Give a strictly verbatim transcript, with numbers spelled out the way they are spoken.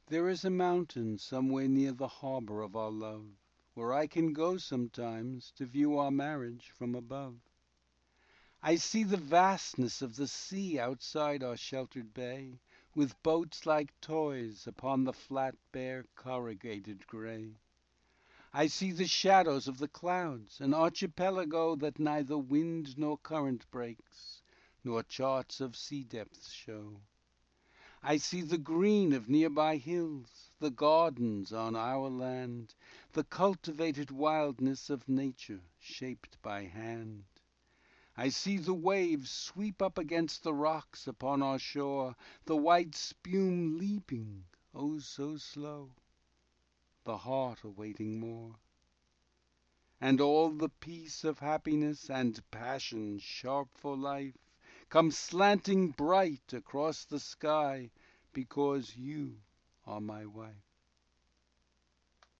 There is a mountain somewhere near the harbor of our love, Where I can go sometimes to view our marriage from above. I see the vastness of the sea outside our sheltered bay, With boats like toys upon the flat bare corrugated gray. I see the shadows of the clouds, an archipelago That neither wind nor current breaks, nor charts of sea depths show. I see the green of nearby hills, the gardens on our land, The cultivated wildness of nature shaped by hand. I see the waves sweep up against the rocks upon our shore, The white spume leaping, oh so slow, the heart awaiting more. And all the peace of happiness and passion sharp for life Comes slanting bright across the sky because you are my wife.